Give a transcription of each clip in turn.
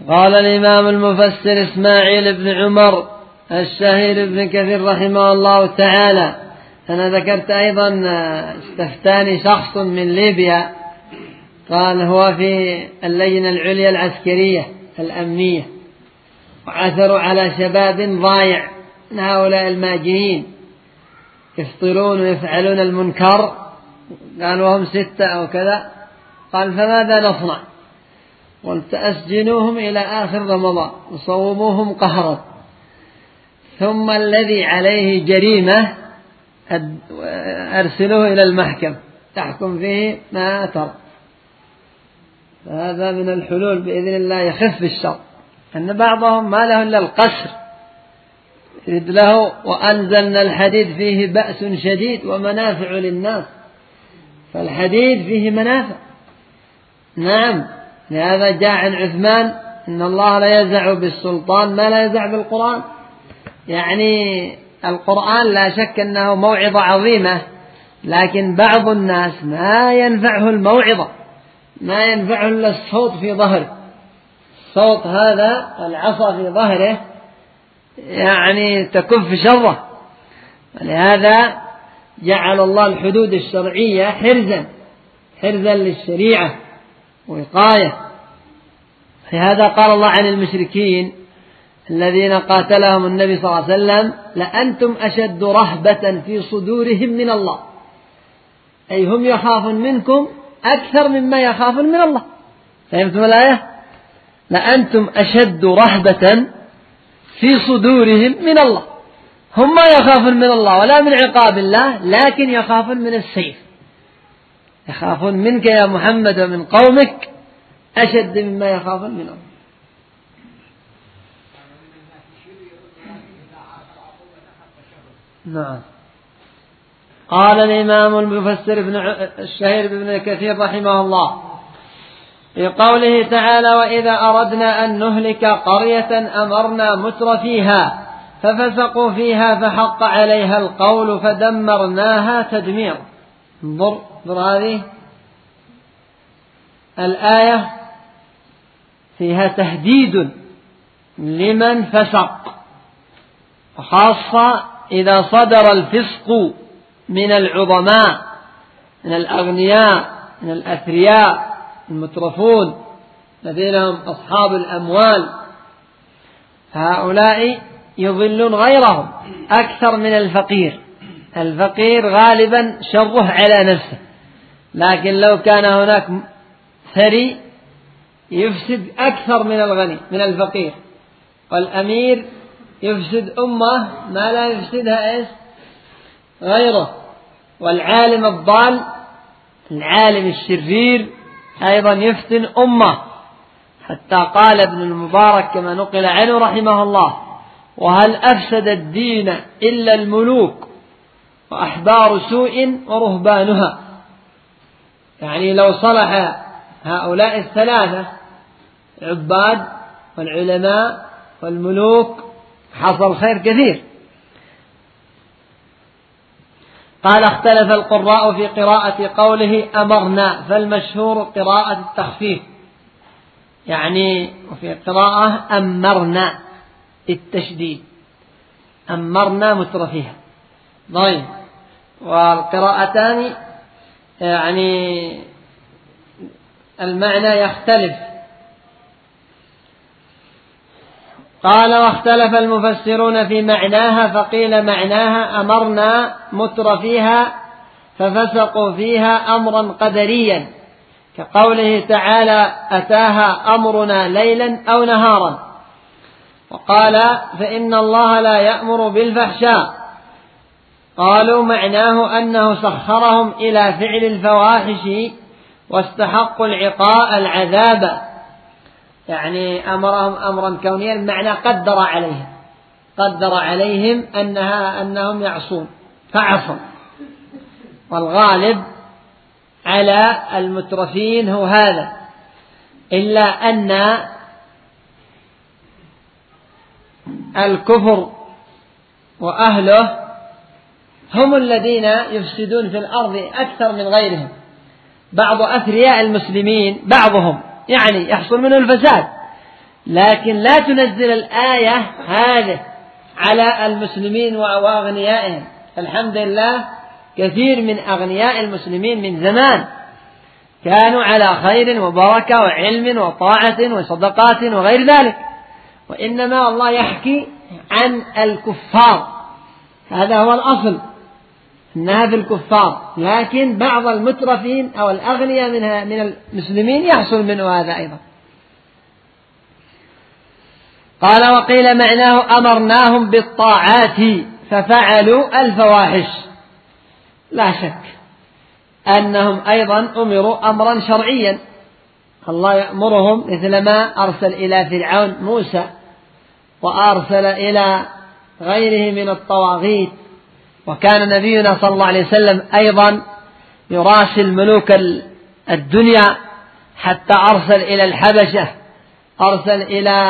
قال الإمام المفسر إسماعيل بن عمر الشهير بن كثير رحمه الله تعالى: أنا ذكرت أيضا استفتاني شخص من ليبيا، قال هو في اللجنة العليا العسكرية الأمنية، وعثروا على شباب ضايع من هؤلاء الماجنين يفطرون ويفعلون المنكر، قالوا هم 6 أو كذا. قال: فماذا نصنع؟ قلت: أسجنوهم إلى آخر رمضان وصوموهم قهرا، ثم الذي عليه جريمة أرسلوه إلى المحكمة تحكم فيه ما ترى. فهذا من الحلول بإذن الله يخف الشر، أن بعضهم ما له إلا القسر يريد له: وأنزلنا الحديد فيه بأس شديد ومنافع للناس. فالحديد فيه منافع، نعم. لهذا جاء عن عثمان: إن الله لا يزع بالسلطان ما لا يزع بالقرآن. يعني القرآن لا شك أنه موعظة عظيمة، لكن بعض الناس ما ينفعه الموعظة، ما ينفعه إلا الصوت في ظهره، الصوت هذا العصا في ظهره يعني تكف شره. ولهذا جعل الله الحدود الشرعية حرزا للشريعة ووقاية. لهذا قال الله عن المشركين الذين قاتلهم النبي صلى الله عليه وسلم: لأنتم أشد رهبة في صدورهم من الله، أي هم يخافون منكم أكثر مما يخافون من الله. فهمتم الآية؟ لأنتم أشد رهبة في صدورهم من الله، هم ما يخافون من الله ولا من عقاب الله، لكن يخافون من السيف، يخافون منك يا محمد ومن قومك أشد مما يخافون من الله. نعم. قال الإمام المفسر الشهير بن كثير رحمه الله في قوله تعالى: وإذا أردنا أن نهلك قرية أمرنا متر فيها ففسقوا فيها فحق عليها القول فدمرناها تدمير. انظر هذه الآية فيها تهديد لمن فسق، وخاصة إذا صدر الفسق من العظماء، من الأغنياء، من الأثرياء المترفون الذين هم أصحاب الأموال، هؤلاء يضلون غيرهم أكثر من الفقير. الفقير غالبا شره على نفسه، لكن لو كان هناك ثري يفسد أكثر من الغني من الفقير. والأمير يفسد أمة ما لا يفسدها غيره. والعالم الضال، العالم الشرير أيضا يفتن أمة، حتى قال ابن المبارك كما نقل عنه رحمه الله: وهل أفسد الدين إلا الملوك وأحبار سوء ورهبانها. يعني لو صلح هؤلاء الثلاثة العباد والعلماء والملوك حصل خير كثير. قال: اختلف القراء في قراءة قوله أمرنا، فالمشهور قراءة التخفيف، يعني وفي قراءة أمرنا التشديد، أمرنا مترفيها. طيب، والقراءتان يعني المعنى يختلف. قال: واختلف المفسرون في معناها، فقيل معناها أمرنا متر فيها ففسقوا فيها أمرا قدريا، كقوله تعالى: أتاها أمرنا ليلا أو نهارا. وقال: فإن الله لا يأمر بالفحشاء. قالوا معناه أنه سخرهم إلى فعل الفواحش واستحقوا العذاب، يعني أمرهم أمرا كونيا، المعنى قدر عليهم أنهم يعصون فعصوا. والغالب على المترفين هو هذا، إلا أن الكفر وأهله هم الذين يفسدون في الأرض أكثر من غيرهم. بعض أثرياء المسلمين بعضهم يعني يحصل منه الفساد، لكن لا تنزل الآية هذه على المسلمين وأغنيائهم. الحمد لله كثير من أغنياء المسلمين من زمان كانوا على خير وبركة وعلم وطاعة وصدقات وغير ذلك، وإنما الله يحكي عن الكفار، هذا هو الأصل إنها في الكفار، لكن بعض المترفين أو الأغنياء من المسلمين يحصل منه هذا أيضا. قال وقيل معناه أمرناهم بالطاعات ففعلوا الفواحش. لا شك أنهم أيضا أمروا أمرا شرعيا، الله يأمرهم مثل ما أرسل إلى فرعون موسى وأرسل إلى غيره من الطواغيت. وكان نبينا صلى الله عليه وسلم أيضا يراسل ملوك الدنيا حتى أرسل إلى الحبشة، أرسل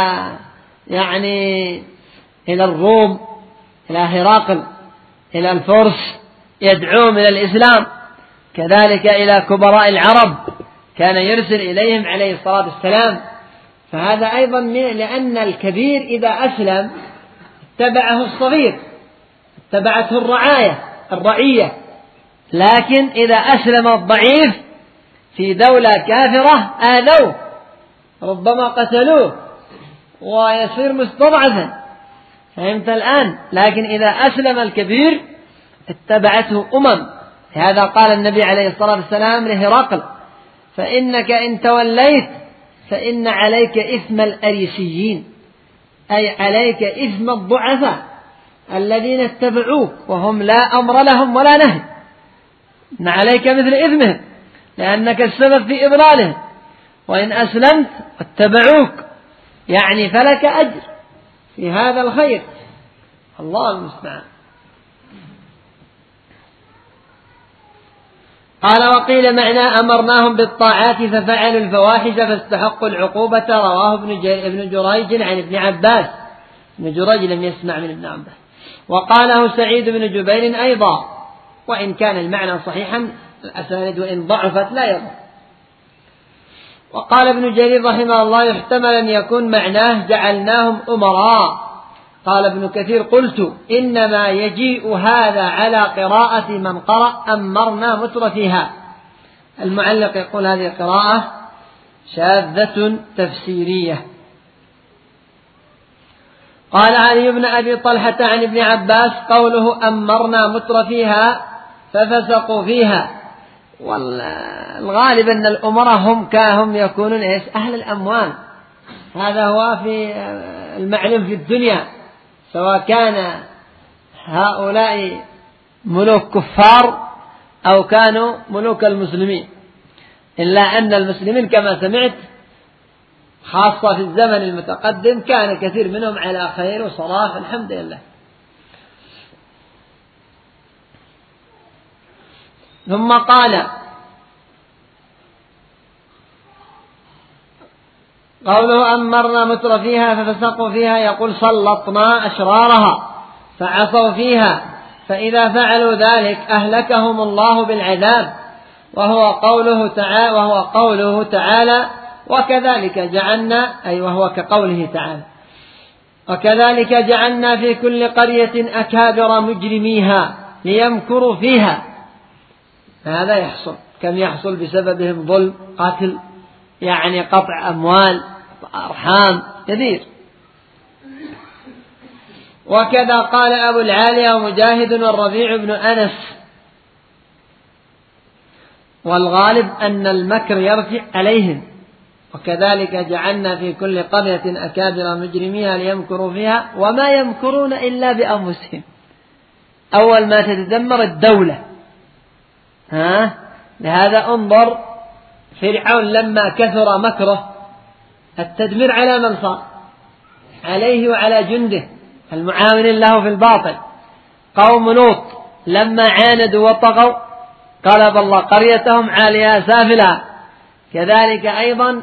إلى الروم، إلى هرقل، إلى الفرس يدعوهم إلى الإسلام، كذلك إلى كبراء العرب كان يرسل إليهم عليه الصلاة والسلام. فهذا أيضا لأن الكبير إذا أسلم اتبعه الصغير، اتبعته الرعية، لكن إذا أسلم الضعيف في دولة كافرة آذوه، ربما قتلوه ويصير مستضعفا، فهمت الآن؟ لكن إذا أسلم الكبير اتبعته لهذا قال النبي عليه الصلاة والسلام لهرقل: فإنك إن توليت فإن عليك إثم الأريسيين، أي عليك إثم الضعفاء الذين اتبعوك وهم لا أمر لهم ولا نهي، إن عليك مثل إثمهم لأنك السبب في إضلالهم، وإن أسلمت واتبعوك فلك أجر في هذا الخير، الله المستعان. قال وقيل معنى أمرناهم بالطاعات ففعلوا الفواحش فاستحقوا العقوبة. رواه ابن جريج عن ابن عباس، ابن جريج لم يسمع من ابن عباس، وقاله سعيد بن جبير أيضا، وإن كان المعنى صحيحا الأسانيد وإن ضعفت لا يضر. وقال ابن جرير رحمه الله: يحتمل أن يكون معناه جعلناهم أمراء. قال ابن كثير: قلت إنما يجيء هذا على قراءة من قرأ أمرنا مترفيها. المعلق يقول هذه قراءة شاذة تفسيرية. قال علي بن أبي طلحة عن ابن عباس: قوله أمرنا مترفيها ففسقوا فيها. والغالب أن الأمراء هم يكونون أهل الأموال، هذا هو في المعلوم في الدنيا، سواء كان هؤلاء ملوك كفار أو كانوا ملوك المسلمين، إلا أن المسلمين كما سمعت خاصة في الزمن المتقدم كان كثير منهم على خير وصلاح الحمد لله. ثم قال: قوله أمرنا مترفيها ففسقوا فيها، يقول صلطنا أشرارها فعصوا فيها، فإذا فعلوا ذلك أهلكهم الله بالعذاب، وهو قوله تعالى وكذلك جعلنا، أي وهو كقوله تعالى: وكذلك جعلنا في كل قرية أكابر مجرميها ليمكروا فيها. هذا يحصل، كم يحصل بسببهم ظلم، قتل، قطع أموال، أرحام كثير. وكذا قال أبو العالية ومجاهد والربيع بن أنس: والغالب أن المكر يرجع عليهم، وكذلك جعلنا في كل قرية أكابر مجرميها ليمكروا فيها وما يمكرون إلا بأنفسهم. أول ما تتدمر الدولة، لهذا انظر فرعون لما كثر مكره التدمير على من صار عليه وعلى جنده المعاونين له في الباطل. قوم لوط لما عاندوا وطغوا قلب الله قريتهم عاليها سافلها. كذلك أيضا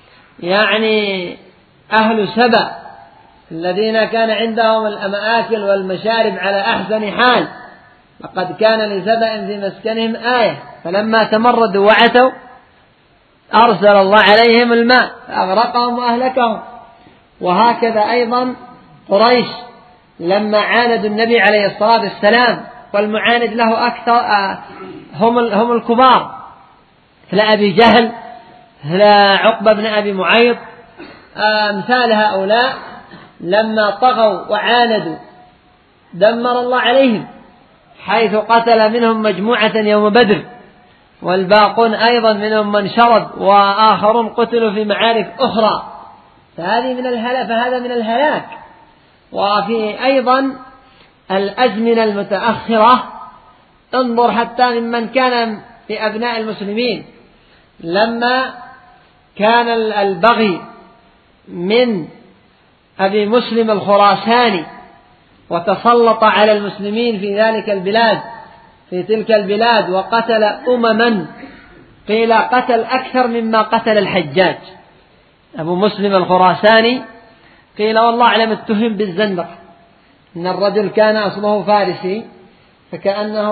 أهل سبأ الذين كان عندهم المآكل والمشارب على أحسن حال، لقد كان لسبأ في مسكنهم آية، فلما تمردوا وعتوا أرسل الله عليهم الماء فأغرقهم وأهلكهم. وهكذا أيضا قريش لما عاندوا النبي عليه الصلاة والسلام، والمعاند له أكثر هم الكبار، مثل أبي جهل، مثل عقبة بن أبي معيط، أمثال هؤلاء لما طغوا وعاندوا دمر الله عليهم، حيث قتل منهم مجموعة يوم بدر، والباقون أيضا منهم من شرد، وآخرون قتلوا في معارك أخرى. فهذا من الهلاك. وفي أيضا الأزمنة المتأخرة انظر حتى ممن كان في أبناء المسلمين لما كان البغي من أبي مسلم الخراساني وتسلط على المسلمين في تلك البلاد وقتل أمما، قيل قتل أكثر مما قتل الحجاج. أبو مسلم الخراساني قيل والله أعلم اتهم بالزندق، إن الرجل كان أصله فارسي، فكأنه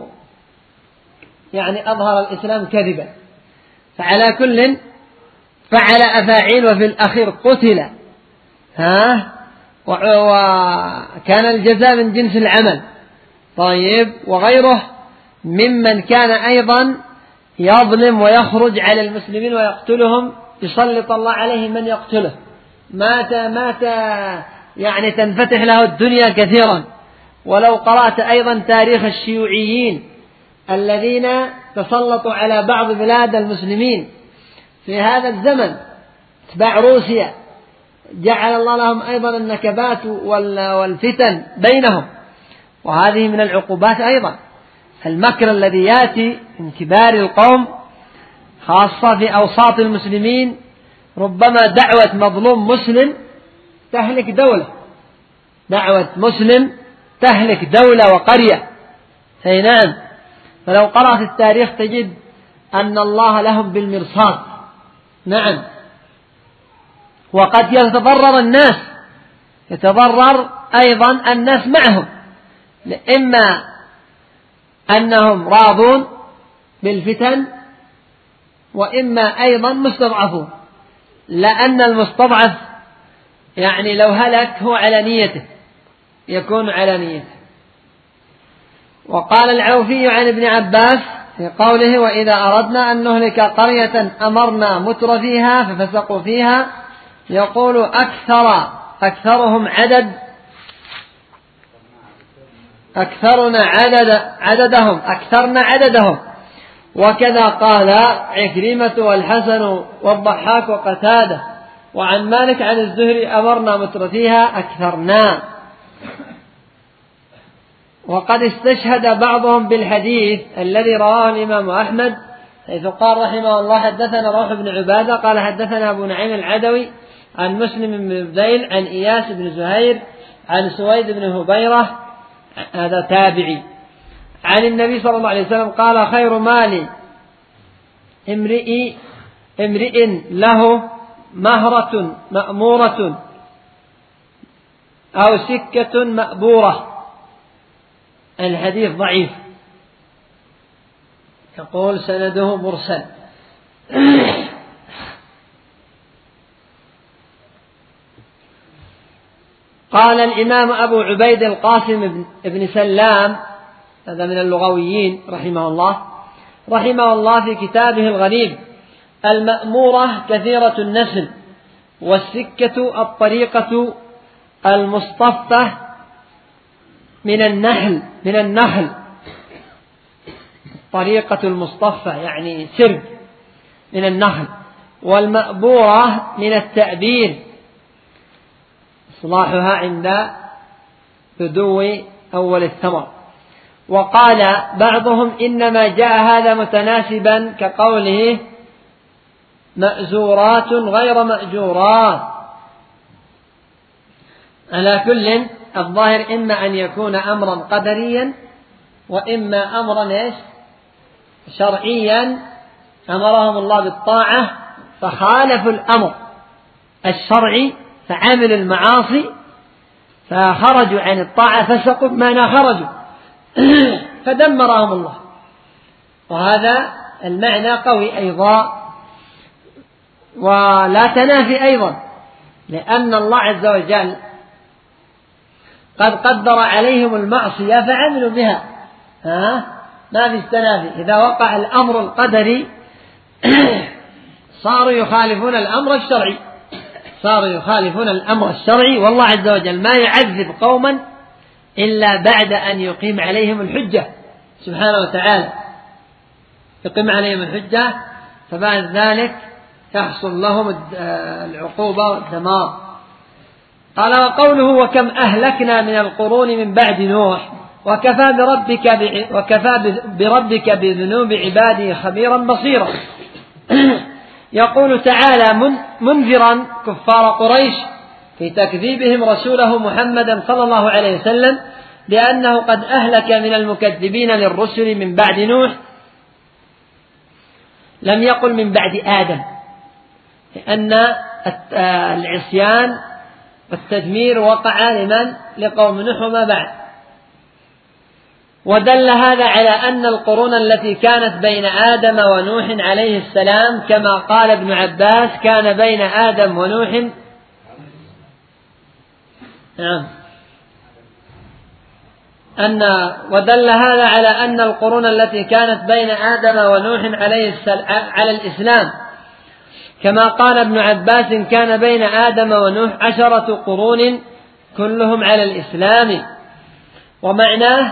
أظهر الإسلام كذبا. فعلى كل فعل أفاعيل، وفي الأخير قتل، وكان الجزاء من جنس العمل. طيب، وغيره ممن كان أيضا يظلم ويخرج على المسلمين ويقتلهم، يسلط الله عليه من يقتله، مات تنفتح له الدنيا كثيرا. ولو قرأت أيضا تاريخ الشيوعيين الذين تسلطوا على بعض بلاد المسلمين في هذا الزمن، اتباع روسيا، جعل الله لهم أيضا النكبات والفتن بينهم. وهذه من العقوبات أيضا، المكر الذي يأتي من كبار القوم خاصة في أوساط المسلمين، ربما دعوة مظلوم مسلم تهلك دولة، دعوة مسلم تهلك دولة وقرية. أي نعم. فلو قرأت التاريخ تجد أن الله لهم بالمرصاد. نعم. وقد يتضرر أيضا الناس معهم، إما أنهم راضون بالفتن، وإما أيضا مستضعفون، لأن المستضعف لو هلك هو على نيته، يكون على نيته. وقال العوفي عن ابن عباس في قوله: وإذا أردنا أن نهلك قرية أمرنا متر فيها ففسقوا فيها، يقول أكثرهم أكثرنا عددهم. وكذا قال عكرمة والحسن والضحاك وقتادة. وعن مالك عن الزهري: أمرنا متر فيها أكثرنا. وقد استشهد بعضهم بالحديث الذي رواه الإمام أحمد، حيث قال رحمه الله: حدثنا روح بن عبادة قال حدثنا أبو نعيم العدوي عن مسلم بن بديل عن إياس بن زهير عن سويد بن هبيرة، هذا تابعي، عن النبي صلى الله عليه وسلم قال: خير مال امرئ له مهرة مأمورة أو سكة مأبورة. الحديث ضعيف، يقول سنده مرسل. قال الإمام أبو عبيد القاسم بن سلام، هذا من اللغويين رحمه الله في كتابه الغريب: المأمورة كثيرة النسل، والسكة الطريقة المصطفى من النخل طريقة المصطفى سرب من النخل، والمأبورة من التأبير إصلاحها عند بدو أول الثمر. وقال بعضهم: إنما جاء هذا متناسبا كقوله: مأزورات غير مأجورات. على كل الظاهر إما أن يكون أمرا قدريا، وإما أمرا شرعيا، أمرهم الله بالطاعة فخالفوا الأمر الشرعي فعملوا المعاصي فخرجوا عن الطاعة، فسقوا بمعنى خرجوا فدمرهم الله. وهذا المعنى قوي أيضا، ولا تنافي أيضا لأن الله عز وجل قد قدر عليهم المعصية فعملوا بها، ما في استنافي. إذا وقع الأمر القدري صاروا يخالفون الأمر الشرعي، والله عز وجل ما يعذب قوما إلا بعد أن يقيم عليهم الحجة سبحانه وتعالى، يقيم عليهم الحجة، فبعد ذلك يحصل لهم العقوبة والدمار. قال: وقوله: وكم أهلكنا من القرون من بعد نوح وكفى بربك بذنوب عباده خبيرا بصيرا. يقول تعالى منذرا كفار قريش في تكذيبهم رسوله محمدا صلى الله عليه وسلم بأنه قد أهلك من المكذبين للرسل من بعد نوح، لم يقل من بعد آدم، لأن العصيان والتدمير وقع لقوم نوح وما بعد. ودل هذا على أن القرون التي كانت بين آدم ونوح عليه السلام، كما قال ابن عباس: كان بين آدم ونوح ودل هذا على أن القرون التي كانت بين آدم ونوح على الإسلام، كما قال ابن عباس: كان بين آدم ونوح 10 قرون كلهم على الإسلام. ومعناه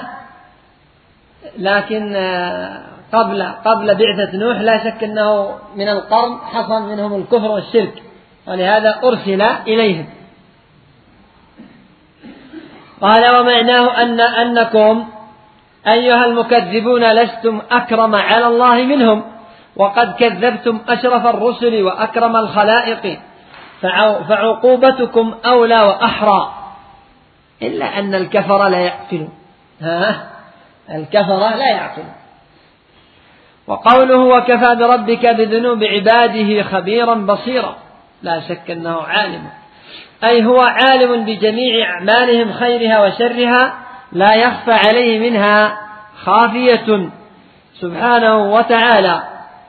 لكن قبل بعثة نوح لا شك أنه من القرن حصل منهم الكفر والشرك، ولهذا أرسل إليهم. قال: ومعناه أنكم أيها المكذبون لستم أكرم على الله منهم، وقد كذبتم أشرف الرسل وأكرم الخلائق، فعقوبتكم أولى وأحرى، إلا أن الكفر لا يعقلون. الكفر لا يعقلون. وقوله: وكفى بربك بذنوب عباده خبيرا بصيرا، لا شك أنه عالم، أي هو عالم بجميع أعمالهم خيرها وشرها، لا يخفى عليه منها خافية سبحانه وتعالى.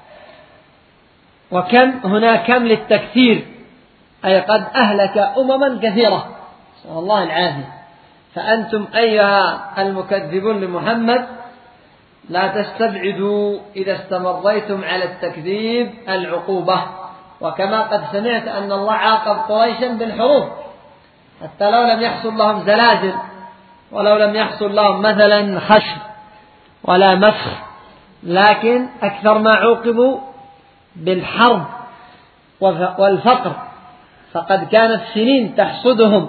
وكم هنا كم للتكثير، أي قد أهلك أمما كثيرة، نسأل الله العافية. فأنتم أيها المكذبون لمحمد لا تستبعدوا إذا استمريتم على التكذيب العقوبة. وكما قد سمعت أن الله عاقب قريشا بالحروب، حتى لو لم يحصل لهم زلازل، ولو لم يحصل لهم مثلا خشب ولا مسخ، لكن أكثر ما عوقبوا بالحرب والفقر، فقد كانت سنين تحصدهم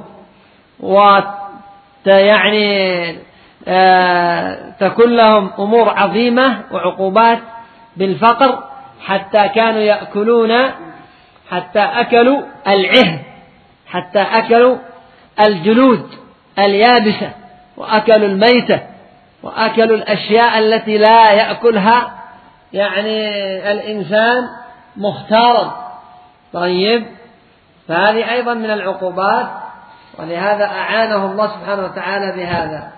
تكون لهم أمور عظيمة وعقوبات بالفقر، حتى كانوا يأكلون، حتى أكلوا العهن، حتى أكلوا الجلود اليابسة، وأكلوا الميتة، وأكلوا الأشياء التي لا يأكلها الإنسان مختارا. طيب، فهذه أيضا من العقوبات، ولهذا أعانه الله سبحانه وتعالى بهذا.